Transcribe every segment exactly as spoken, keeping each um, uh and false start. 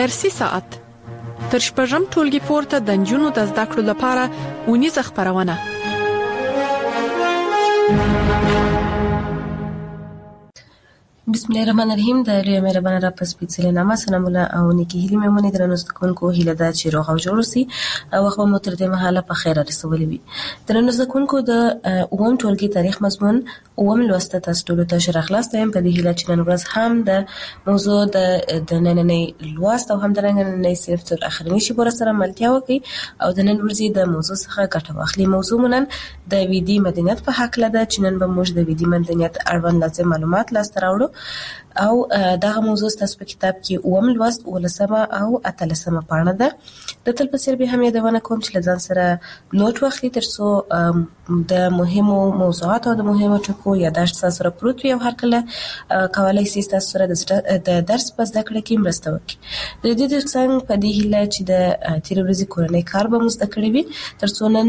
درسي ساعت تر شپږم ټولګي پورته د نجونو د زده کړو لپاره ونیزه خپرونه. بسم الله الرحمن الرحیم. د لوی مهربانه را پس پیڅلې نامه سلامونه او نیکی هیلې مې مونږ درنو زدهکونکو هیله ده چې روغ او جوړ اوسئ او خو مو تر دې مهاله په خیر رسولي وي. درنو زدهکونکو د اووم ټولګي تاریخ مضمون اووم لوست تاسو ټول ته شرح خلاص یم په دې هیله چې نن ورځ هم د موضوع د د نننۍ لوست او هم د نننۍ صرف تر اخرنی شی بور سره ملتیا وکړي او د نن ورځې د موضوع څخه ګټه واخلي. موضوع مونږ د ویدي مدنیت په حق لده چې نن به موږ د ویدي مدنیت اړوند لازم معلومات لاسته راوړو او دغه موضوع تاسو په کتاب کې اووم لوست ولسمه او اتلسمه پاڼه ده. د تل په څیر به هم یادونه کوم چې لزان سره نوٹ واخلي ترڅو د مهمو موضوعاتو او د مهمو ټکو یاداشت سره پروت وي او هر کله کولای شي تاسو سره د درس په زده کړه کې مرسته وکړي. د دې څنګه په دې هیله چې د تیر ورځې کورنۍ کار به مزده کړی وي ترڅو نن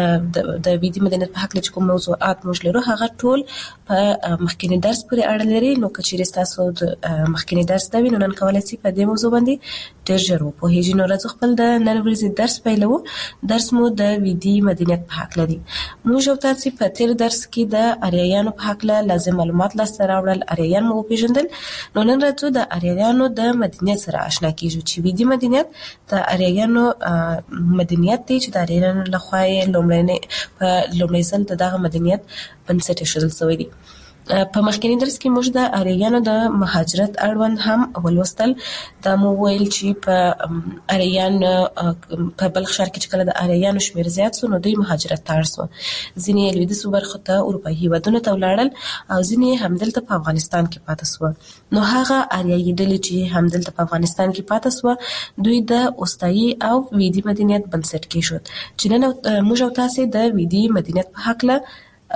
د ویدي مدنیت په حق لچ کوم موضوعات موږ لرو هغه ټول په مخکینی درس پورې اړه لري. نو کچېرې تاسو د مخکینی درس دا وینو نن کولای شي په دې موضوع باندې ډېر ژر وپوهیږئ. نو راځو خپل د نن ورځې درس پیلو. درس مو د ویدي مدنیت په حق لري. موږ او تاسو په تیر درس کې د اریایانو په حق لازم معلومات لاسته راوړل، اریایان مو پیژندل. نو نن راځو د اریایانو د مدنیت سره آشنا کیږو چې ویدي مدنیت د اریایانو مدنیت دی چې د اریایانو لخوا لومړنی په لومړي ځل دغه مدنیت بنسټ ایښودل شوی دی. په مخکینی درس کې موږ د اریایانو د مهاجرت اړوند هم ولوستل. دا مو ویل چې په اریان په بلخ ښار کې چې کله د اریانو شمیر زیات شو نو دوی مهاجرت ته اړ شول. ځینې یې لویدیځو برخو ته اروپایي هېوادونو ته ولاړل او ځینې یې همدلته په افغانستان کې پاتې شول. نو هغه اریایي ډلې چې همدلته په افغانستان کې پاتې شول دوی د اوستایي او ویدي مدنیت بنسټ کېښود چې نن موږ او تاسو د ویدي مدنیت په حق له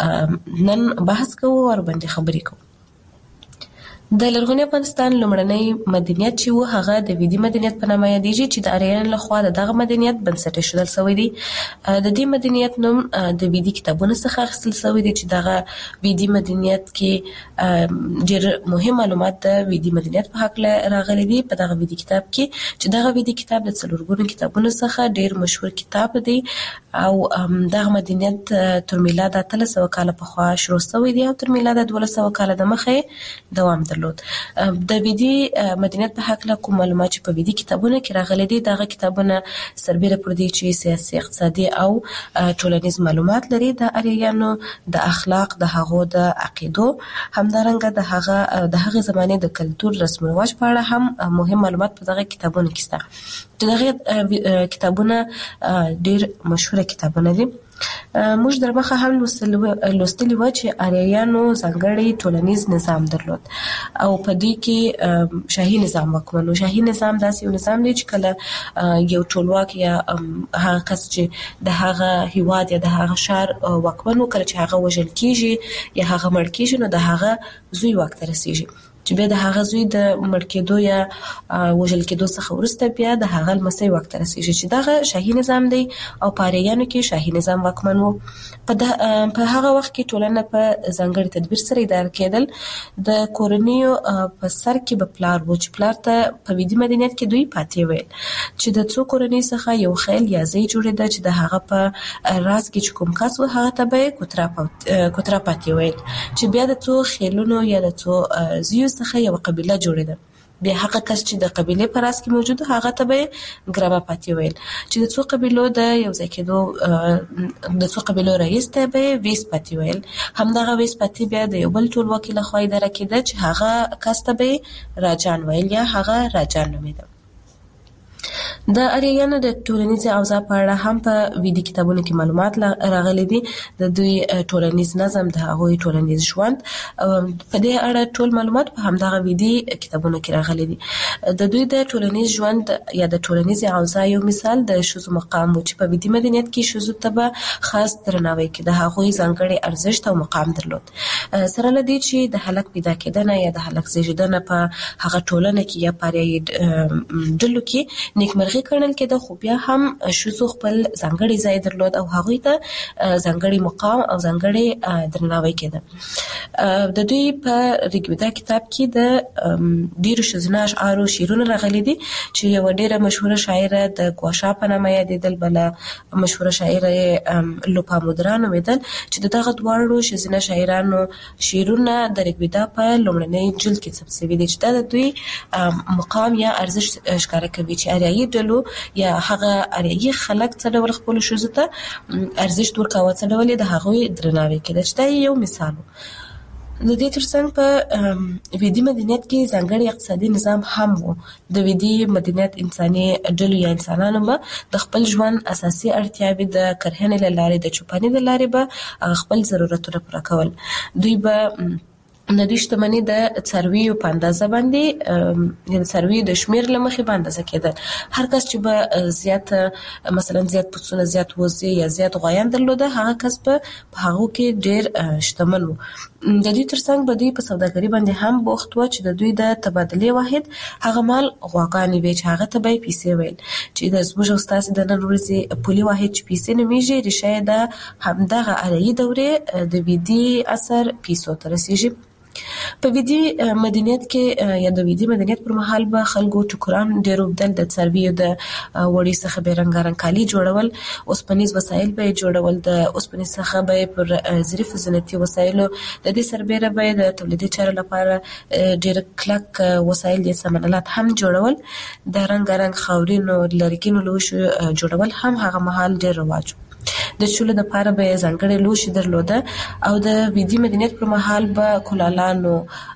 نن بحث کوو او باندې خبرې کوو. د لرغوني افغانستان لومړنی مدنیت چې و هغه د ویدي مدنیت په نامه یادېږي چې د اریانو لخوا دغه مدنیت بنسټ ایښودل شوی دی. د دې مدنیت نوم د ویدي کتابونو څخه اخیستل شوی دی چې دغه ویدي مدنیت کې ډېر مهم معلومات د ویدي مدنیت په حق راغلي دي په دغه ویدي کتاب کې چې دغه ویدي کتاب د څلورګونو کتابونو څخه ډېر مشهور کتاب دی او دغه مدنیت تر میلاد اتلس سوه کاله پخوا شروع شوی دی او تر میلاد دولس سوه کاله د مخه دوام درلود. د ویدي مدنیت په حق کوم معلومات چې په ویدي کتابونو کې راغلي دي دغه کتابونه سربېره پر دې چې سیاسي اقتصادي او ټولنیز معلومات لري د اریانو د اخلاق د هغو د عقیدو همدارنګه د هغه د هغه زمانه د کلتور رسم او رواج په اړه هم مهم معلومات په دغه کتابونو کې شته. دغه کتابونه ډېر مشهور کتابونه دي. موږ در مخه هم لوستلی و چې اریایانو ځانګړی ټولنیز نظام درلود او په دې کې شاهي نظام واکمن و. شاهي نظام داسې یو نظام دی چې کله یو ټولواک یا هغه کس چې د هغه هیواد یا د هغه شهر واکمن و کله چې هغه وژل کیږي یا هغه مړ کیږي نو د هغه زوی واک ته رسیږي چې بیا د هغه زوی د مړ کېدو یا وژل کېدو څخه وروسته بیا د هغه لمسی واک ته رسیږي چې دغه شاهي نظام دی او په اریانو کې شاهي نظام واکمن و. په هغه وخت کې ټولنه په ځانګړي تدبیر سره اداره کېدل. د کورنیو په سر کې به پلار و چې پلار ته په ویدي مدنیت کې دوی پاتې ویل چې د څو کورنۍ څخه یو خیل یا ځای جوړېده چې د هغه په راز کې چې کوم کس و هغه ته به کوترا پاتې ویل چې بیا د څو خیلونو یا د څو زیو څخه یو قبیله جوړېده. بیا هغه کس چې د قبیلې په راس کې موجود هغه ته به ګرامه پاتې ویل چې د څو قبیلو د یو ځای کېدو د څو قبیلو رئیس ته به ویس پاتې ویل. همدغه ویس پاتې بیا د یو بل ټولواکي لخوا اداره کېده چې هغه کس ته به راجان ویل یا هغه راجان نومېده. د اریایانو د ټولنیزې اوضاع په اړه هم په ویدي کتابونو کې معلومات راغلي دي. د دوی ټولنیز نظم د هغوی ټولنیز ژوند په دې اړه ټول معلومات په همدغه ویدي کتابونو کې راغلي دي. د دوی د ټولنیز ژوند یا د ټولنیزې اوضاع یو مثال د ښځو مقام و چې په ویدي مدنیت کې ښځو ته به خاص درناوی کې د هغوی ځانګړی ارزښت او مقام درلود. سره له دې چې د هلک پیدا کېدنه یا د هلک زیږېدنه په هغه ټولنه کې یا په اریایي ډلو کې نیکمرغي کړل کېده، خو بیا هم ښځو خپل ځانګړی ځای درلود او هغوی ته ځانګړی مقام او ځانګړی درناوی کېده. د دوی په ریګویدا کتاب کې د ډیرو ښځینه اشعارو شعرونه راغلي دي چې یو ډیره مشهوره شاعره د ګواشا په نامه یادېدل، بله مشهوره شاعره لوپامودرا نومېدل، چې دغه دواړو ښځینه شاعرانو شعرونه د ریګویدا په لومړني جلد کې ثبت شوي دي، چې دا د دوی مقام یا ارزښت ښکاره کوي چې اریایي ډلو یا هغه اریایي خلک څه ډول خپلو ښځو ته ارزښت ورکاوه، څه ډول یې د هغوی درناوی کېده، چې دا یو مثال و. د دې ترڅنګ په ویدي مدنیت کې ځانګړی اقتصادي نظام هم و. د ویدي مدنیت انساني ډلو یا انسانانو به د خپل ژوند اساسي اړتیاوې د کرهنې له لارې، د چوپاني له لارې به خپل ضرورتونه پوره کول. دوی به د دوی شتمني د څارویو په اندازه باندې د څارویو د شمیر له مخې په اندازه کېدل. هر کس چې به زیات مثلا زیات پسونه، زیات وزې یا زیات غوایان درلوده، هغه کس به په هغو کې ډېر شتمن و. د دوی ترڅنګ به دوی په سوداګري باندې هم بوخت و، چې د دوی د تبادلې واحد هغه مال غواګانې وې، چې هغه ته به یې پیسې ویل، چې د زموږ او ستاسې د نن ورځې پولي واحد چې پیسې نومیږي، ریښه یې د همدغه اریایي دورې د ویدي عصر پیسو ته رسیږي. په ویدي مدنیت کې یا د ویدي مدنیت پر مهال به خلکو ټوکران ډېر اوبدل، د څارویو د وړۍ څخه به یې رنګارنګ کالي جوړول، اوسپنیز وسایل به یې جوړول، د اوسپنې څخه به یې پر ظریفو زینتي وسایلو د دې سربیره به یې د تولیدي چارو لپاره ډېر کلک وسایل یا سامانالات هم جوړول. د رنګارنګ خاورینو لرګینو لوښو جوړول هم هغه مهال ډېر رواج و. د چولو دپاره به یې ځانګړې لوښي درلوده، او د ویدي مدنیت پر مهال به کلالانو،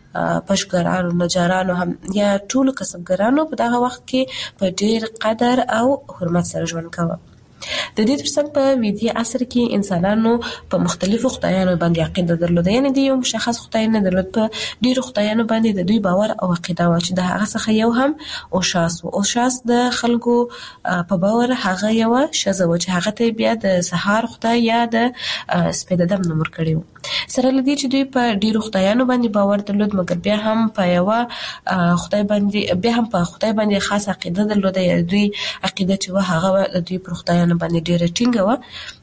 پشګرانو، نجارانو هم یا ټولو کسبګرانو په دغه وخت کې په ډېر قدر او حرمت سره ژوند کوه. د دې ترڅنګ په ویدي عصر کې انسانانو په مختلفو خدایانو باندې عقیده درلوده، یعنې د یو مشخص خدای نه درلود. په ډېرو خدایانو باندې د دوی باور او عقیده وه، چې د هغه څخه یو هم اوشاس و. اوشاس د خلکو په باور هغه یوه ښځه وه چې هغه ته بیا د سهار خدای یا د سپېده دم نوم ورکړی و. سره له دې چې دوی په ډېرو خدایانو باندې باور درلود، مګر بیا هم په یوه خدای باندې بیا هم په خدای باندې خاص عقیده درلوده، یا دوی عقیده چې وه هغه د دوی پر خدایانو باندې ډېره ټینګه وه.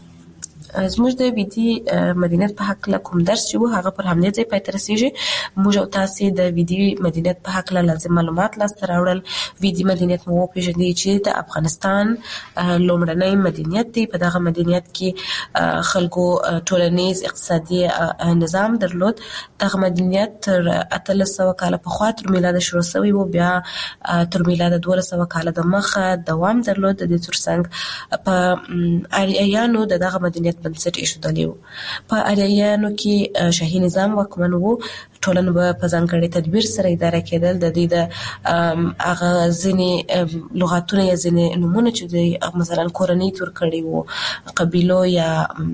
زموږ د ویدي مدنیت په هکله کوم درس چې و هغه پر همدې ځای پای ته رسېږي. موږ او تاسې د ویدي مدنیت په هکله لازم معلومات لاسته راوړل. ویدي مدنیت مو وپېژندی چې د افغانستان لومړنی مدنیت دی. په دغه مدنیت کې خلکو ټولنیز اقتصادي نظام درلود. دغه مدنیت تر اتلس سوه کاله پخوا تر میلاده شروع شوی و، بیا تر میلاده دولس سوه کاله د مخه دوام درلود. د دې ترڅنګ په اریایانو د دغه مدنیت بنسټ ایښودلی و. په اریایانو کې شاهي نظام واکمن و. ټولنه به په ځانګړي تدبیر سره اداره کېدل. د دوی د هغه ځینې لغاتونه یا ځینې نومونه چې دوی مثلا کورنۍ تور کړي وو، قبیلو یا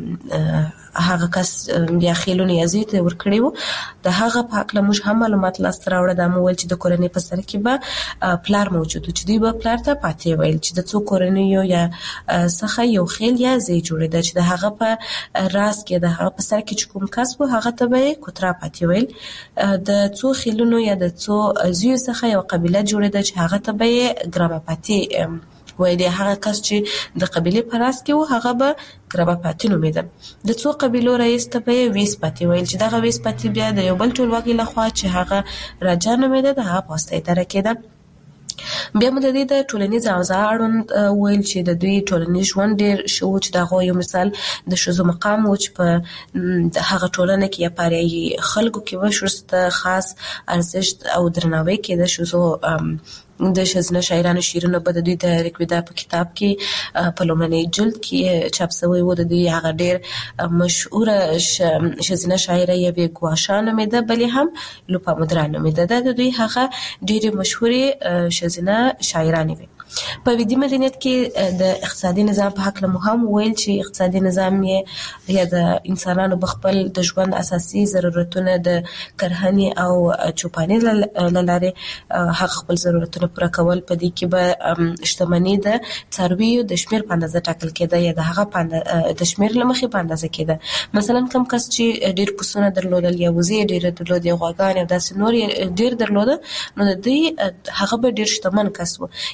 هغه کس یا خیلونه یا زوی ته ورکړي وو، د هغه په هکله موږ هم معلومات لاسته راوړه. دا مو ویل چې د کورنۍ په سر کې به پلار موجود و، چې دوی به پلار ته پاتې ویل، چې د څو کورنیو یا څخه یو خیل یا زوی جوړېده، چې د هغه په راس کې د هغه په سر کې چې کوم کس و هغه ته به یې کوترا پاتې ویل. د څو خیلونو یا د څو زویو څخه یو قبیله جوړېده، چې هغه ته به یې ګراماپاتي ویل. هغه کس چې د قبیلې په راس کې و هغه به ګراماپاتي نومېده. د څو قبیلو رئیس ته به یې ویسپاتي ویل، چې دغه ویسپاتي بیا د یو بل ټولواکي لخوا چې هغه راجا نومېده د هغه په واسطه اداره کېده. بیا مو د دې د ټولنیز اوضاع اړوند ویل، چې د دوی ټولنیز ژوند ډېر ښه و، چې د هغو یو مثال د ښځو مقام و، چې په هغه ټولنه کې یا په اریایي خلکو کې به ښځو ته خاص ارزښت او درناوی کېده. ښځو د ښځینه شاعرانو شعرونه به د دوی د ریګویدا په کتاب کې په لومړني جلد کې چاپ شوی و. د دوی هغه ډېر مشهوره ښځینه شاعره یوې ګواشا نومېده، بلې هم لوپامودرا نومېده. دا د دوی هغه ډېرې مشهورې ښځینه شاعرانې وې. په ویدي مدنیت کې د اقتصادي نظام په هکله مو هم ویل، چې اقتصادي نظام یې یا د انسانانو به خپل د ژوند اساسي ضرورتونه د کرهنې او چوپاني له لارې هغه خپل ضرورتونه پوره کول. په دې کې به شتمني د څارویو د شمیر په اندازه ټاکل کېده، یا د هغه د شمیر له مخې په اندازه کېده. مثلا کم کس چې ډېر پسونه درلودل، یا وزې ډېرې درلودې، یا غواګانې او داسې نور یې ډېر درلوده، نو د دوی هغه به ډېر شتمن کس و. یعنې د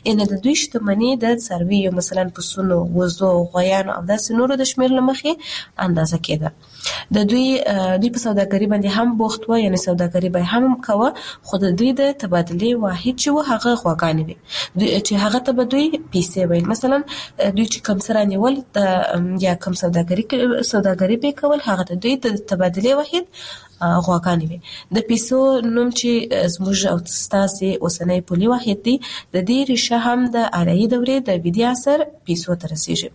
د دوی شتمنۍ د څارویو مثلا پسونو، وزو، غویانو او داسې نورو د شمېر له مخې اندازه کېده. د دوی دوی په سوداګري باندې هم بوخت و، یعنی سوداګري به هم کوه، خو د دوی د تبادلې واحد چې و هغه غواګانې وي، چې هغه ته به دوی پیسې ویل. مثلا دوی چې کوم سره نیول د یا کوم سوداګري سوداګري به کول، هغه ته دوی د تبادلې واحد غواګانې وي. د پیسو نوم چې زموږ او ستاسې اوسنی پولي واحد دی، د دې ریښه هم د آریایي دورې د ویدي عصر پیسو ته رسیږي.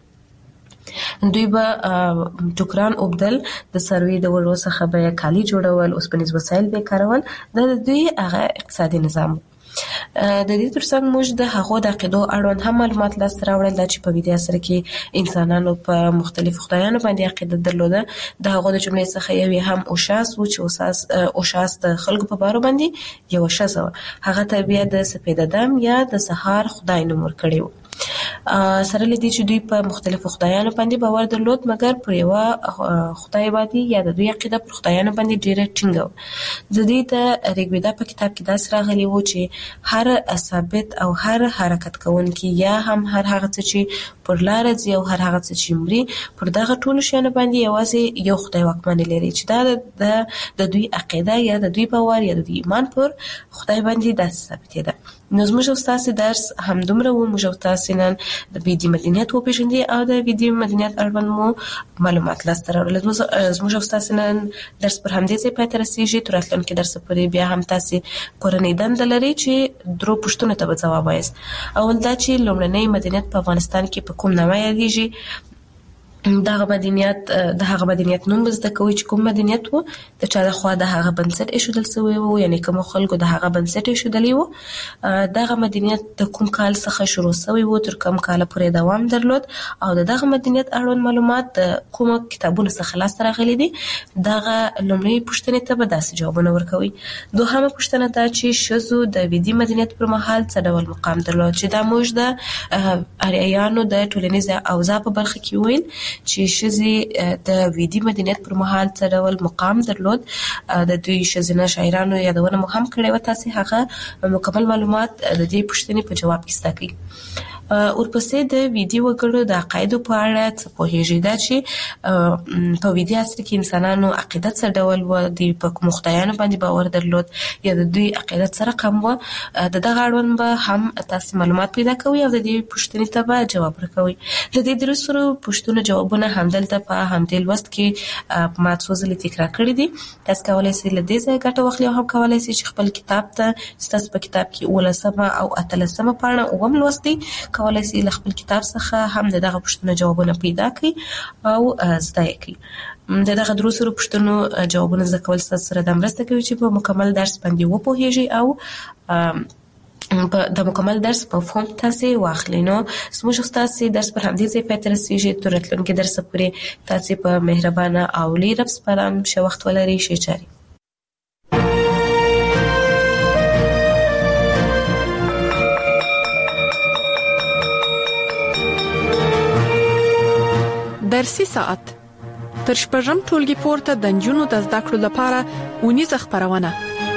دوی به ټوکران اوبدل، د څارویو د وړو څخه به کالي جوړول، اوسپنیز وسایل به کارول. دا د دوی هغه اقتصادي نظام. د دې ترڅنګ موږ د هغو د عقیدو اړوند هم معلومات لاسته راوړل، دا چې په ویدي عصر کې انسانانو په مختلفو خدایانو باندې عقیده درلوده. د هغو د جملې څخه یو هم اوشاس و، چې اوساس اوشاس د خلکو په بارو باندې یو ښځه وه، هغه ته بیا د سپیده دم یا د سهار خدای نوم ورکړی و. سره لدی چې دوی په مختلفو خدایانو باندې باور درلود، مګر پر یو خدای باندې یا د دوی عقیده پر خدایانو باندې ډیره ټینګه و. د دوی د ریګویدا په کتاب کې داسې راغلی و چې هر ثابت او هر حرکت کوونکی یا هم هر هغه څه چې پر لار ځي او هر هغه څه چې مري، پر دغه ټولو شیانو باندې یوازې یو خدای واکمني لري، چې دا د د دوی عقیده یا د دوی باور یا د دوی ایمان پر خدای باندې داسې ثابتې ده. نو زموږ او ستاسې درس همدومره و. موږ او تاسې نن د ویدي مدنیت وپېژندې او د ویدي مدنیت اړوند مو معلومات لاسته راوړل. زموږ او ستاسې نن درس پر همدې ځای پای ته رسېږي. تر راتلونکي درسه پورې بیا هم تاسې کورنۍ دنده لرئ چې درو پوښتنو ته به ځواب وایاست. اول دا چې لومړنی مدنیت په افغانستان کې په کوم نامه یادېږي؟ دغه مدنیت د هغه مدنیت نوم زده کوي چې کوم مدنیت وو، د چا لخوا د هغه بنسټ ایښودل شوی وو، یعنی کوم خلکو د هغه بنسټ ایښودلی وو. دغه مدنیت د کوم کال څخه شروع شوی وو، تر کوم کال پورې دوام درلود، او د دغه مدنیت اړوند معلومات د کوم کتابونو څخه لاسته راغلي دي. دغه لومړی پوښتنې ته به داسې جوابونه ورکوي. دوهمه پوښتنه دا چې ښځو د ویدي مدنیت پر مهال څه ډول مقام درلود، چې دا موږ د آریایانو د ټولنیز اوضاع په برخه کې ویل چې ښځې د ویدي مدنیت پر مهال څه ډول مقام درلود. د دوی ښځینه شاعرانو یادونه مو هم کړې وه. تاسې هغه مکمل معلومات د دې پوښتنې په جواب کې زده کړئ. ورپسې د ویدي وګړو د عقایدو په اړه څه پوهېږئ؟ دا چې په ویدي عصر کې انسانانو عقیده څه ډول وه، دوی په کومو خدایانو باندې باور درلود یا د دوی عقیده څه رقم وه، د دغه اړوند به هم تاسې معلومات پیدا کوئ او د دې پوښتنې ته به جواب ورکوئ. د دې درې سرو پوښتنو جوابونه همدلته په همدې لوست کې ما څو ځلې تکرار کړي دي. تاسو کولی شئ له دې ځایه ګټه واخلئ او هم کولی شئ چې خپل کتاب ته چې تاسو په کتاب کې اوولسمه او اتلسمه پاڼه اووم لوست دی، کولی شئ له خپل کتاب څخه هم د دغه پوښتنو جوابونه پیدا کړئ او زده یې کړئ. د دغه درو سرو پوښتنو جوابونه زده کول ستاسو سره دا مرسته کوي چې په مکمل درس باندې وپوهیږئ او د مکمل درس مفهوم تاسې واخلئ. نو زموږ ستاسې درس پر همدې ځای پای ته رسېږي. تر راتلونکي درسه پورې تاسې په مهربانه او لوی رب سپارم. ښه وخت ولرئ. ښې چارې. درسي ساعت تر شپږم ټولګي پورته د نجونو د زده کړو لپاره اونیزه خپرونه.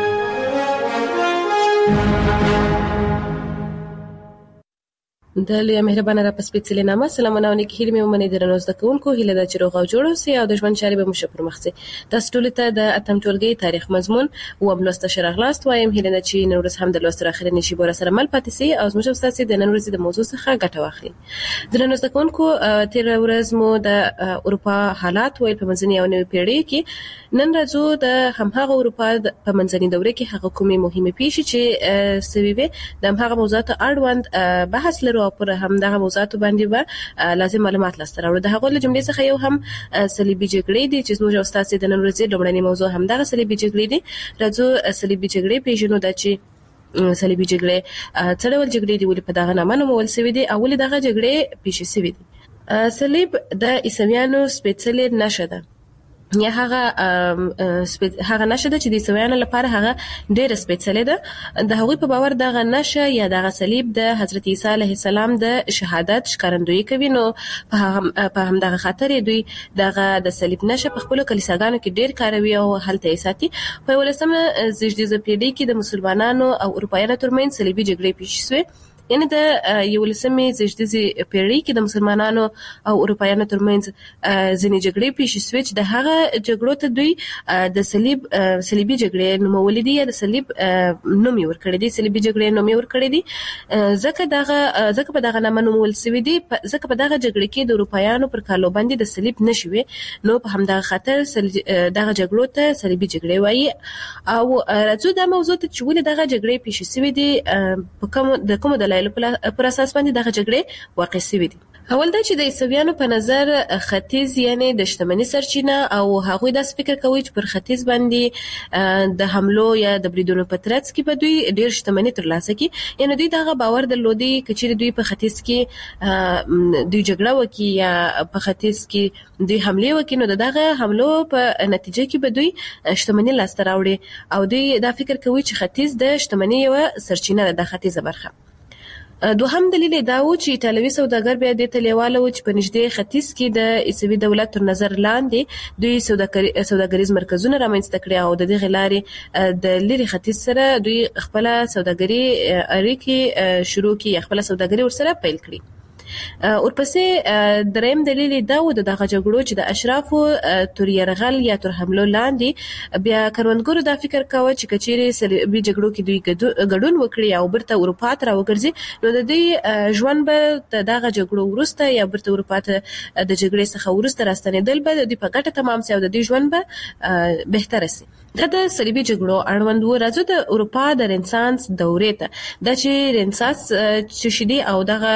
د لوی مهربانه را پسپېڅلې نامه سلامونه او نیکې هیلې مې ومنئ. درنو زده کوونکو، هیله ده چې روغ او جوړ اوسئ او د ژوند چارې به مو ښه پر مخ ځي. تاسو ټولو ته د اتم ټولګي تاریخ مضمون اووم لوست ته ښه راغلاست وایم. هیله ده چې نن ورځ هم د لوست تر اخرنۍ شېبو راسره مل پاتې سئ او زموږ او ستاسې د نن ورځې د موضوع څخه ګټه واخلئ. درنو زده کوونکو، تېره ورځ مو د اروپا حالات ویل په منځنۍ او نوې پیړۍ کې. نن راځو د همهغه اروپا په منځنۍ دورې کې هغه کومې مهمې پیښې چې سوي وې د همهغه موضوعاتو اړوند بحث لرو او پر همدغه موضوعاتو باندې به لازم معلومات لاسته راوړو. د هغو له جملې څخه یو هم صلیبي جګړې دي چې زموږ او ستاسې د نن ورځې لومړنۍ موضوع همدغه صلیبي جګړې دي. راځو صلیبي جګړې پېژنو. دا چې صلیبي جګړې څه ډول جګړې دي، ولې په دغه نامه نومول سوي دي او ولې دغه جګړې پیښې سوي دي. صلیب د عیسویانو سپېڅلې نښه ده، یا هغه هغه نښه ده چې د عیسویانو لپاره هغه ډېره سپېڅلې ده. د هغوی په باور دغه نښه یا دغه صلیب د حضرت عیسی علیه السلام د شهادت ښکارندویي کوي. نو په همدغه خاطر دوی دغه د صلیب نښه په خپلو کلیساګانو کې ډېر کاروي او هلته یې ساتي. په یولسمه زېږدیزه پیړۍ کې د مسلمانانو او اروپایانو ترمنځ صلیبي جګړې پیښې شوې. یعنی د یولسمې زیږدیزې پیړۍ کې د مسلمانانو او اروپایانو ترمنځ ځینې جګړې پیښې شوې چې د هغه جګړو ته دوی د صلیب صلیبي جګړې نومولې دي یا د صلیب نوم یې ورکړی دی صلیبي جګړې نوم یې ورکړی دی ځکه دغه ځکه په دغه نامه نومول شوی دی ځکه په دغه جګړه کې د اروپایانو پر کالو باندې د صلیب نشوي نو په همدغه خاطر دغه جګړو ته صلیبي جګړې وایي او راځو دا موضوع ته چې ولې دغه جګړې پیښې شوې دي په کوم د کوم دلایلو پر اساس باندې دغه جګړې واقع شوې دي. اول دا چې د عیسویانو په نظر ختیځ یعنی د شتمنۍ سرچینه او هغوی داس فکر کوي چې پر ختیځ باندې د حملو یا د بریدونو په ترڅ کې به دوی ډیر شتمنۍ ترلاسه کړي یعنی دوی دغه باور درلودي چې دوی په ختیځ کې دوی جګړه وکړي یا په ختیځ کې دوی حمله وکړي نو دغه حملو په نتیجه کې به دوی شتمنۍ لاسته راوړي او دوی دا فکر کوي چې ختیځ د شتمنۍ یو سرچینه ده د ختیځه برخه. دوهم دلیل دا و چې ایتالوي سوداګر بیا د تلیواله و چې په نږدې ختیځ کې د عیسوي دولت تر نظر لاندې دوی سوداګریز مرکزونه رامنځته کړي او د دې غلارې د لری ختیځ سره دوی خپل سوداګري اړیکې شروع کړي خپل سوداګري ورسره پیل کړي. ورپسې دریم دلیل دا و د دغه جګړو چې د اشرافو تر يرغل یا تر حملو لاندې بیا کروندګرو دا فکر کاوه چې کچېرې صلیبي جګړو کې دوی ګډون وکړي او برته اروپا ته راوګرځي نو د دې ژوند به دغه جګړو ورسته یا برته اروپا ته د جګړې څخه ورسته راستنېدل به د په ګټه تمام سي او د دې ژوند به بهتر سي. دا د صلیبي جګړو اړوند و راځو د اروپا د رنسانس دورې ته د چې رنسانس چې شدي او دغه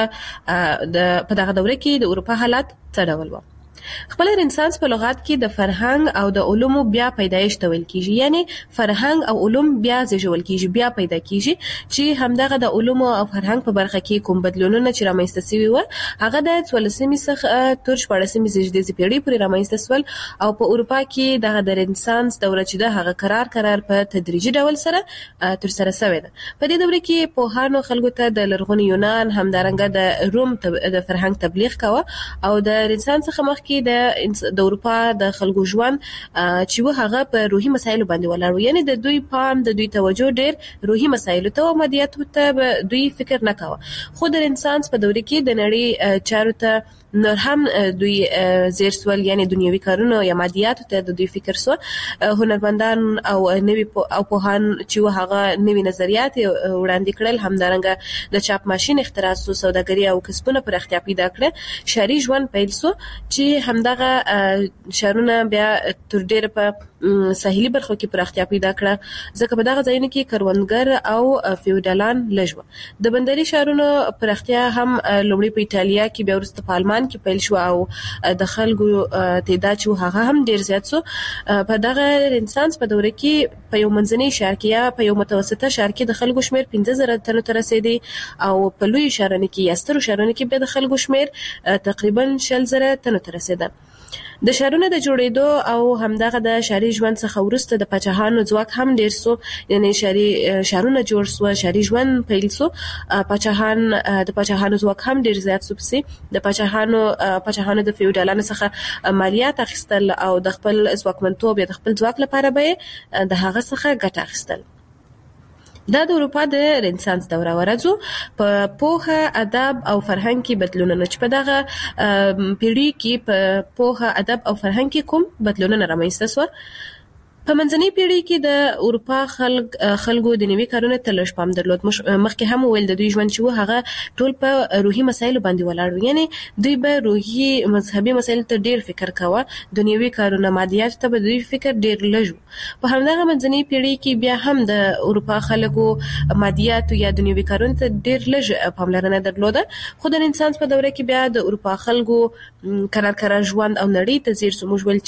د په دغه دوره کې د اروپا حالات څه ډول و. خپل رنسانس په لغت کې د فرهنګ او د علومو بیا پیدایش ته ویل کیږي یعنی فرهنګ او علوم بیا زیږول کیږي بیا پیدا کیږي چې همدغه د علومو او فرهنګ په برخه کې کوم بدلونونه چې رامنځته شوي و هغه د څوارلسمې څخه تر شپاړسمې زیږدیزې پیړۍ پورې رامنځته شول او په اروپا کې دغه د رنسانس دوره چې د هغه قرار قرار په تدریجي ډول سره تر سره شوې ده. په دې دوره کې په هانو خلکو ته د لرغوني یونان همدارنګه د روم د فرهنګ تبلیغ کاوه او د رنسانس څخه مخکې د د اروپا د خلکو ژوند چې و هغه په روحي مسایلو باندې ولاړ یعنی د دوی پام د دوی توجه ډېر روحي مسایلو ته او مادیاتو ته دوی فکر نه کاوه خو د رنسانس په دوره کې د نړۍ چارو ته نور هم دوی زیر سوال یعنی دنیوي کارونه یا مادیاتو ته د دوی فکر سو هنرمندان او نوي او پوهان چې و هغه نوي نظریات وړاندې کړل همدارنګه د چاپ ماشين اختراع سو سوداګري او کسبونه پر اختیار پیدا کړ شهري ژوند پیل سو چې همدغه شهرونه بیا تر ډېر په ساحلي برخو کې پراختیا پیدا کړه ځکه په دغه ځایونو کې کروندګر او فیوډالان لږ د بندري شهرونو پراختیا هم لومړی په ایتالیا کې بیا ورسته په آلمان کې پیل شو او د خلکو تعداد چې هغه هم ډېر زیات سو. په دغه رنسانس په دوره کې په یو منځني شهر کې یا په یو متوسطه شهر کې د خلکو شمیر پنځه زره تنو ته رسیدي او په لوی شهرونو کې یا سترو شهرونو کې به د خلکو شمیر تقریبا شل زره تنو ته رسیدل. د شهرونو د جوړېدو او همدغه د شهري ژوند څخه وروسته د پاچاهانو ځواک هم ډیر سو یعنی شهري شهرونه جوړ سو شهري ژوند پیل سو پاچاهان د پاچاهانو ځواک هم ډیر زیات سو پسې د پاچاهانو پاچاهانو د فیوډالانو څخه مالیات اخیستل او د خپل ځواکمنتوب یا د خپل ځواک لپاره به د هغه څخه ګټه اخیستل. دا د اروپا د رنسانس دوره ورځو په پوهه ادب او فرهنګ کې بدلونونه چې په دغه پیړۍ کې په پوهه ادب او فرهنګ کې کوم بدلونونه رامنځته شول. په منځنۍ پیړۍ کې د اروپا خلک خلکو د نوي کارونو ته لږ پام درلود مخکې هم ویل د دوی ژوند چې و هغه ټول په روحي مسایلو باندې ولاړ یعنی دوی به روحي مذهبي مسایلو ته ډیر فکر کاوه دنیوي کارونه مادیات ته به دوی فکر ډیر لږ. په همدغه منځنۍ پیړۍ کې بیا هم د اروپا خلکو مادیات یا دنیوي کارونه ته ډیر لږ پاملرنه درلوده خو د رنسانس په دوره کې بیا د اروپا خلکو قرار قرار ژوند او نړۍ ته زیر سو موږ ول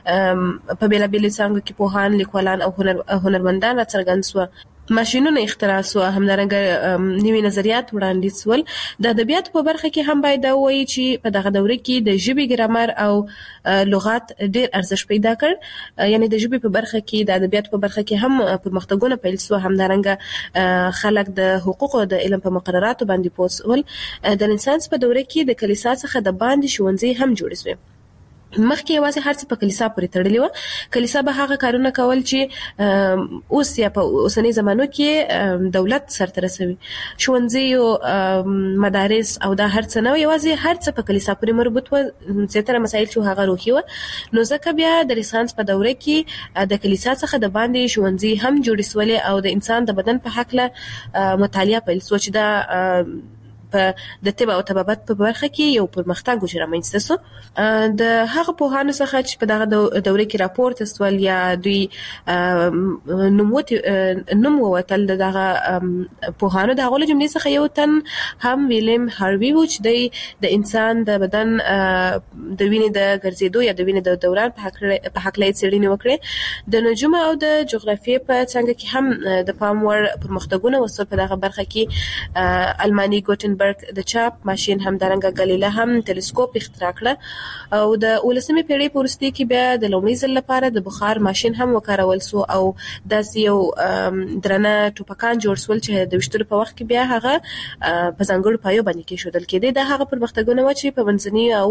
چې په بیلا بیل څنګه کې پوهان لیکوالان او هنر هنرمندان راڅرګند سو ماشينونه اختراع سو همدارنګه نوي نظریات وړاندې سول. د ادبیات په برخه کې هم باید وایي چې په دغه دوره کې د ژبې ګرامر او لغات ډېر ارزښت پیدا کړ یعنی د ژبې په برخه کې د ادبیات په برخه کې هم پرمختګونه پیل سو همدارنګه خلک د حقوقو د علم په مقرراتو باندې پوه سول. د رنسانس په دوره کې د کلیسا څخه د باندې ښوونځي هم جوړ شوي مخکې یوازې هر څه په کلیسا پورې تړلی و. کلیسا به هغه کارونه کول چې اوس یا په اوسنۍ زمانو کې دولت سرته رسوي. ښوونځي، مدارس او دا هر څه نه، یوازې هر څه په کلیسا پورې مربوط و. زیاتره مسایل چې هغه روحي و. نو ځکه بیا د رنسانس په دوره کې د کلیسا څخه د باندې ښوونځي هم جوړ شول او د انسان د بدن په حق له مطالعه پیل شو چې دا په د طب او طبابت په برخه کې یو پرمختګ و چې رامنځته شو. د هغه پوهانو څخه چې په دغه دوره کې راپورته سول یا دوی نوموت نوم ووتل د دغه پوهانو د هغو له جملې څخه یو تن هم ویلیم هاروي و چې د انسان د بدن د وینې د ګرځېدو یا د وینې د دوران په حق په حق لای څېړنې وکړي. د نجوم او د جغرافیې په څنګه کې هم د پام وړ پرمختګونه وسول په دغه برخه کې. الماني ګوټنبرګ د چاپ ماشين هم درنګ غلیله هم ټلسکوپ اختراع کړ او د ولسمې پیړۍ په وروستي کې بیا د لومړي ځل لپاره د بخار ماشين هم وکارول سو او داسې یو درنه ټوپکان جوړ سول چې د وشتلو په وخت کې بیا هغه په ځانګړو پایو باندې کې شودل کېدی. د هغه پرمختګونه و چې په منځنۍ او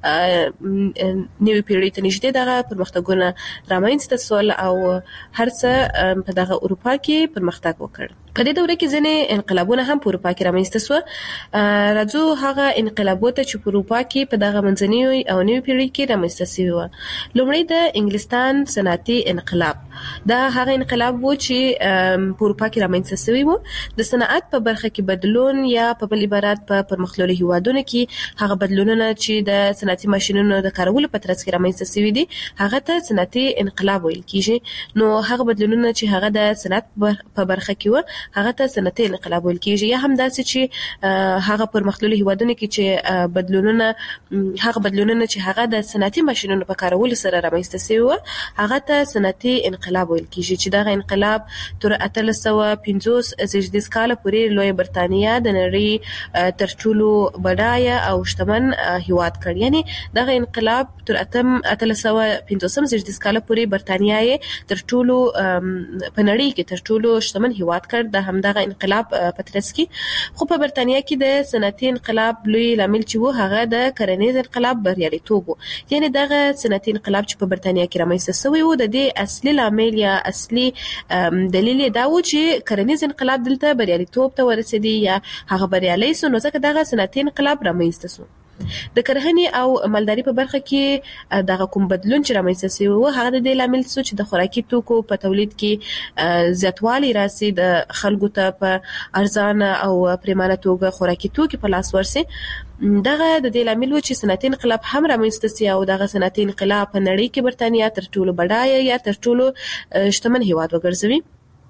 نوې پیړۍ ته نږدې دغه پرمختګونه رامنځته سول او هر څه په دغه اروپا کې پرمختګ وکړ. په دې دوره کې ځینې انقلابونه هم په اروپا کې رامنځته سو. راځو هغه انقلابات چې په اروپا کې په دغه منځنۍ او نوې پیړۍ کې رامنځته شوي و. لومړی د انګلستان صنعتي انقلاب. دا هغه انقلاب و چې په اروپا کې رامنځته شوی و. د صنعت په برخه کې بدلون یا په بل عبارت په پرمختللو هیوادونو کې هغه بدلونونه چې د صنعتي ماشينونو د کارولو په ترڅ کې رامنځته شوي دي هغه ته صنعتي انقلاب ویل کیږي. نو هغه بدلونونه چې هغه د صنعت په برخه کې و هغه ته صنعتي انقلاب ویل کیږي. یا هم داسې چې هغه پرمختللو هیوادونو کې چې بدلونونه هغه بدلونونه چې هغه د صنعتي ماشينونو په کارولو سره رامنځته شوي و هغه ته صنعتي انقلاب ویل کیږي چې دغه انقلاب تر اتلس سوه پنځوس زیږدیز کال پورې لوی برتانیا د نړۍ تر ټولو بډایه او شتمن هیواد کړ. یعنی دغه انقلاب تر اتم اتلس سوه پنځوس زیږدیز کال پورې برتانیا یې تر ټولو په نړۍ کې تر ټولو شتمن هیواد کړ د همدغه انقلاب په ترڅ کې. خو په برتانیا کې د صنعتي انقلاب لوی لامل چې وو هغه د کرنیز انقلاب بریالیتوب وو. یعنی دغه صنعتي انقلاب چې په برتانیا کې رامنځته شوی و د دې اصلي لامل یا اصلي دلیل دا و چې کرنیز انقلاب دلته بریالیتوب ته ورسېدی یا هغه بریالي سو. نو ځکه دغه صنعتي انقلاب رامنځته شو. د کرهنې او مالداري په برخه کې دغه کوم بدلون چې رامنځته شوی و هغه د دې لامل څه چې د خوراکي توکو په تولید کې زیاتوالی راسي، د خلکو ته په ارزانه او پریمانه توګه خوراکي توکي په لاس ورسي. دغه د دې لامل و چې صنعتي انقلاب هم رامنځته شي او دغه صنعتي انقلاب په نړۍ کې برتانیا تر ټولو بډایه یا تر ټولو شتمن هیواد وګرځوي.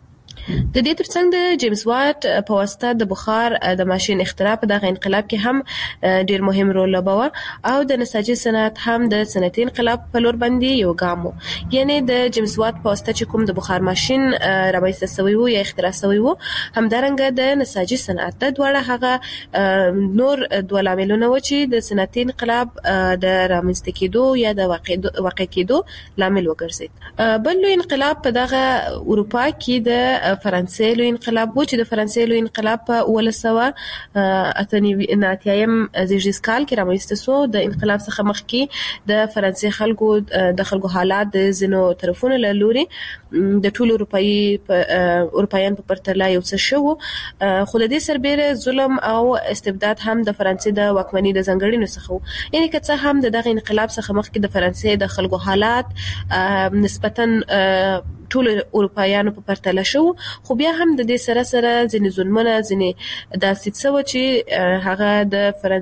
د دې ترڅنګ د جیمز واټ په واسطه د بخار د ماشين اختراع په دغه انقلاب کې هم ډیر مهم رول لوباوه او د نساجي صنعت هم د صنعتي انقلاب په لور باندې یو ګام و. یعنی د جیمز واټ په واسطه چې کوم د بخار ماشين رامنځته شوی و یا اختراع شوی و همدارنګه د نساجي صنعت د دواړه هغه نور دوه لاملونه و چې د صنعتي انقلاب د رامنځته کېدو یا د واقع کېدو لامل وګرځید. بل لوی انقلاب په دغه اروپا کې د فرانسې لوی انقلاب و چې د فرانسې لوی انقلاب په اوولس سوه اته اتیایم زیږدیز کال کې رامنځته شو. د انقلاب څخه مخکې د فرانسې خلکو د خلکو حالات د ځینو طرفونو له لوري د ټولو اروپایي اروپایان په پرتله یو څه شو. خو د دې سربېره ظلم او استبداد هم د فرانسې د واکمنۍ د ځانګړنو څخه و. یعنی که څه هم دغه انقلاب څخه مخکې د فرانسې د خلکو حالات نسبتاً ټول اروپایانو په پرتله شو، خو بیا هم د دې سره سره ځینې ظلمونه ځینې داسې څه و چې هغه د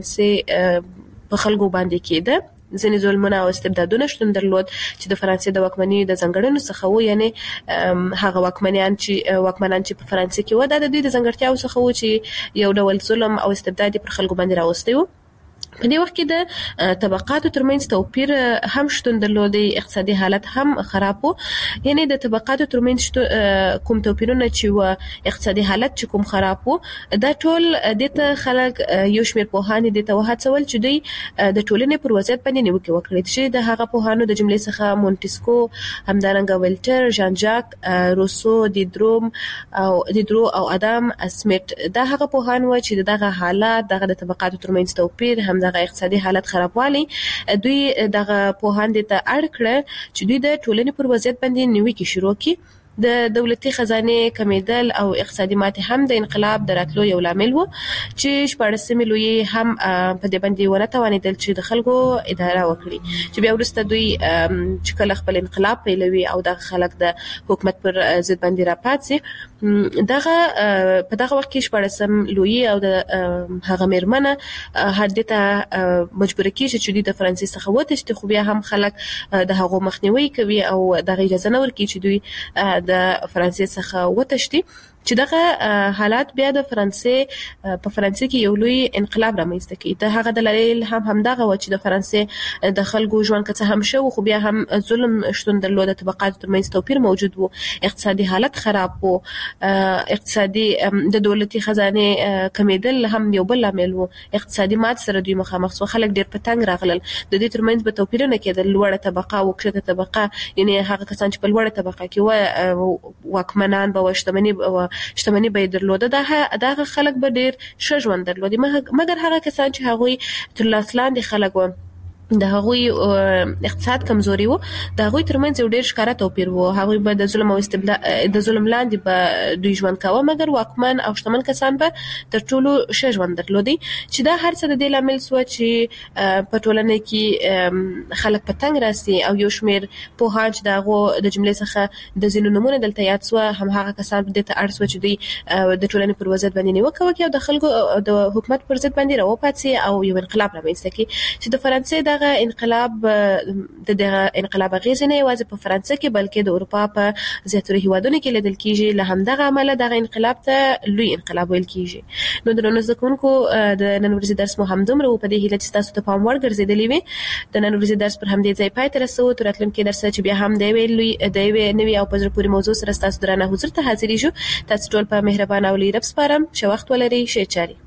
فرانسې په خلکو باندې کېده. ځینې ظلمونه او استبدادونه شتون درلود چې د فرانسې د واکمنۍ د ځانګړنو څخه و. یعنی هغه واکمنان چې واکمنان چې په فرانسې کې و د دوی د ځانګړتیاو څخه و چې یو ډول ظلم او استبداد پر خلکو باندې راوستی و. په دې وخت کې د طبقاتو ترمنځ توپیر هم شتون درلود، اقتصادي حالت هم خراب و. یعنی د طبقاتو ترمنځ کوم توپیرونه چې و اقتصادي حالت چې کوم خراب و دا ټول د ته خلک یو شمېر پوهان دي ته وهڅول چې دوی د ټولنې پر وضعیت باندې نیوکې وکړي چې د هغه پوهانو د جملې څخه مونتسکو، همدارنګه ولټر، ژان ژاک روسو، دیدروم او دیدرو او ادم سمیت دا هغه پوهان و چې دغه حالات دغه د طبقاتو ترمنځ توپیر هم دغه اقتصادي حالت خرابوالي دوی دغه پوهاند ته اړ کړ چې دوی د ټولنې پر وضعیت باندې نیوکه شروع کړي. د دولتي خزانه کمیدل او اقتصادي ماتې هم د انقلاب د راتلو یو لامل وو چې شپاړسمې لویې هم په دې باندې ونه توانېدل چې د خلکو اداره وکړي چې بیا وروسته دوی چې کله خپل انقلاب پیلوي او د خلک د حکومت پر ضد باندې راپاتې دغه په دغه وخت کې شپاړسم لویې او د هغه میرمنه هر دې ته مجبور کیږي چې دوی د فرانسې څخه وتښتي، خو بیا هم خلک د هغو مخنیوي کوي او دغه اجازه نه ورکوي چې دوی د فرانسې څخه وتښتي چې دغه حالات بیا د فرانسې په فرانسې کې یو لوی انقلاب رامنځته کړي. د هغه دلایل هم همدغه و چې د فرانسې د خلکو ژوند که څه هم شو خو بیا هم ظلم شتون درلود، طبقاتو ترمنځ توپیر موجود و، اقتصادي حالت خراب و، اقتصادي د دولتي خزانه کمیدل هم یو بل لامل و، اقتصادي مات سره دوی مخامخ شو، خلک ډیر په تنګ راغلل، د دې ترمنځ به توپیرونه کېدل، لوړه طبقه او کښته طبقه، یعنی هغه کسان چې په لوړه طبقه کې و واکمنان به شتمني شتمني به درلوده دا دغه خلک به ډیر ښه ژوند درلودي، مګر هغه کسان چې هغوی تر لاس لاندې خلک و د هغوی اقتصاد کمزوري وو، د هغوی ترمنځ یو ډیر ښکاره توپیر وو، هغوی به د ظلم او استبداد د ظلم لاندې به دوی ژوند کاوه، مګر واکمن او شتمن کسان به تر ټولو ښه ژوند درلودي چې دا هر څه د دې لامل سو چې په ټولنه کې خلک په تنګ راسي او یو شمیر پوهان چې دغه د جملې څخه د ځینو نمونه دلته یاد سو هم هغه کسان د ته اړ سو چې دوی د ټولنې پر وضعیت باندې نیوکه وکړي او د خلکو د حکومت پر ضد باندې راوپاتسي او یو انقلاب رامنځته کړي چې د فرانسې دغه انقلاب د دغه انقلاب غیزه نه یوازې په فرانسې کې بلکې د اروپا په زیاتره هیوادونو کې لیدل کیږي، له همدغه عمله دغه انقلاب ته لوی انقلاب ویل کیږي. نو درنو زده کوونکو د نن ورځې درس مو همدومره و، په دې هیله چې تاسو ته پام وړ ګرځېدلی وي. د نن ورځې درس پر همدې ځای پای ته رسوو، تر راتلونکي درسه چې بیا هم د یوې لوی د یوې نوې او په زړه پورې موضوع سره ستاسو درانه حضور ته حاضرېږو. تاسو ټول په مهربانه او لوی رب سپارم، ښه وخت ولرئ، ښې چارې.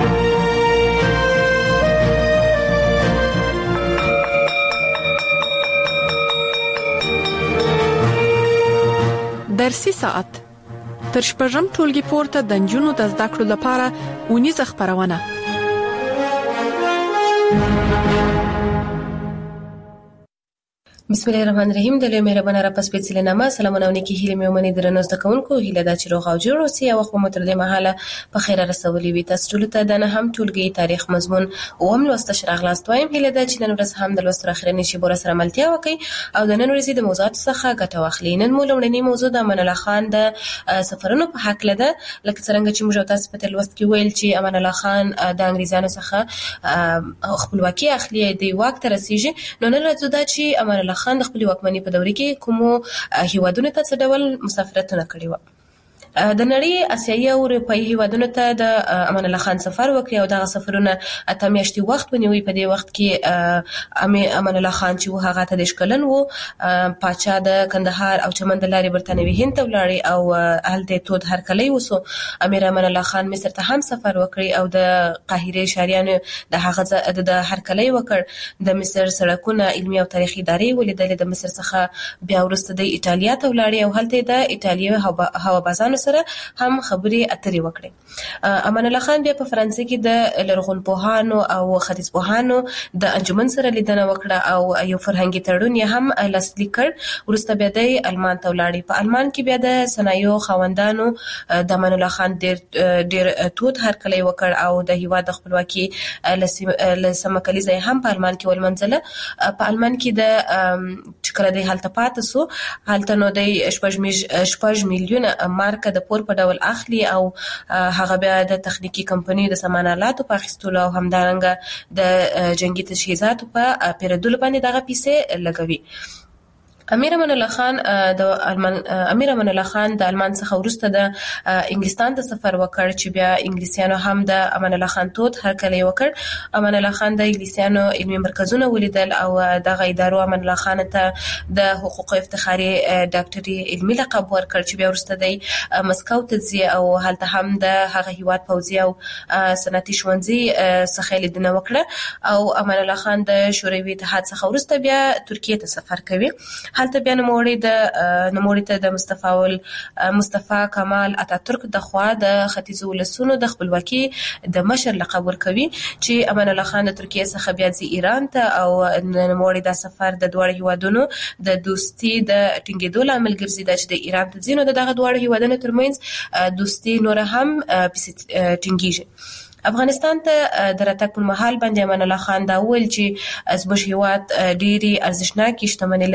درسي ساعت تر شپږم ټولګي پورته د نجونو د زده کړو لپاره اونیزه خبرونه. بسم الله الرحمن الرحیم. د لوی مهربان رب سپېڅلې نامه سلامونه او نیکی هیله مې ومني درنو زده کوونکو، هیله دا چې روغ او جوړ اوسئ او وخت مو تر دې مهاله په خیر رسولي وي. تاسو ټول ته د نه هم ټولګي تاریخ مضمون اوم لوست شراغلاست وایم. هیله دا چې نن ورځ هم د لوست تر اخرنی شی بور سره ملتیا وکړي او د نن ورځې د موضوعات څخه ګټه واخلئ. نن مو لومړنی موضوع د امان الله خان د سفرونو په حق لده، لکه څنګه چې موږ تاسو په لوست کې ویل چې امان الله خان د انګریزانو څخه خپلواکي اخلي، د واک ته رسیږي. نو نن راځو دا چې امان الله خان د خپل واکمنۍ په دوره کې کومو هیوادونو ته څه ډول مسافرتونه کړي وو. د نړۍ اسیایي او اروپایي هیوادونو ته د امان الله خان سفر وکړي او دغه سفرونه اته میاشتې وخت ونیوي. په دې وخت کې امان الله خان چې هغه ته د شکلن وو پاچا د کندهار او چمن د لارې برتانوي هند ته ولاړی او هلته تود هرکلی وسو. امیر امان الله خان مصر ته هم سفر وکړي او د قاهره شاریانو د هغه د هرکلی وکړ. د مصر سړکونه علمي او تاریخي ادارې ولیدلې. د مصر څخه بیا وروسته د ایتالیا ته ولاړی او هلته د ایتالیا هوابازانو سره هم خبرې اترې وکړي. امان الله خان بیا په فرانسې کې د لرغونپوهانو او ختیځپوهانو د انجمن سره لیدنه وکړه او یو فرهنګي تړون یې هم لاسلیک کړ. وروسته بیا د المان ته ولاړی. په المان کې بیا د صنایعو خاوندانو د امان الله خان ډیر ډیر تود هرکلی وکړ او د هیواد د خپلواکي لسمه کلیزه هم په المان کې ولمنځله. په المان کې د چې کله د هلته پاتې سو، هلته نو د شپږ میلیونه مارکه د پور په ډول اخلي او هغه بیا د تخنیکی کمپنیو د سامان آلاتو په اخیستلو او همدارنګه د جنگي تجهیزاتو په پیرودلو باندې دغه پیسې لګوي. امیر امان الله خان د المان امیر امان الله خان د المان څخه وروسته د انګلستان ته سفر وکړ چې بیا انګلیسیانو هم د امان الله خان تود هرکلی وکړ. امان الله خان د انګلیسیانو علمي مرکزونه ولیدل او دغه ادارو امان الله خان ته د حقوق افتخاري ډاکټري علمي لقب ورکړ چې بیا وروسته د مسکو ته ځي او هلته هم د هغه هیواد پوځي او صنعتي ښوونځي څخه لیدنه وکړه. او امان الله خان د شوروي اتحاد څخه وروسته بیا ترکیه ته سفر کوي. هلته بیا نوموړی د نوموړی ته د مصطفی مصطفی کمال اتاتورک د خوا د ختیځ ولسونو د خپلواکي د مشر لقب ورکوي چې امان الله خان د ترکیه څخه بیا ځي ایران ته او نوموړی د سفر د دوه هیوادونو د دوستي د ټینګېدو لامل ګرځي چې د ایران ته ځینو دغه دوه هیوادونو ترمنځ دوستي نور هم ټینګیږي. افغانستان ته د راتګ پر مهال باندې امان الله خان دا ویل چې زموږ هیواد ډېری ارزښتناکې شتمنۍ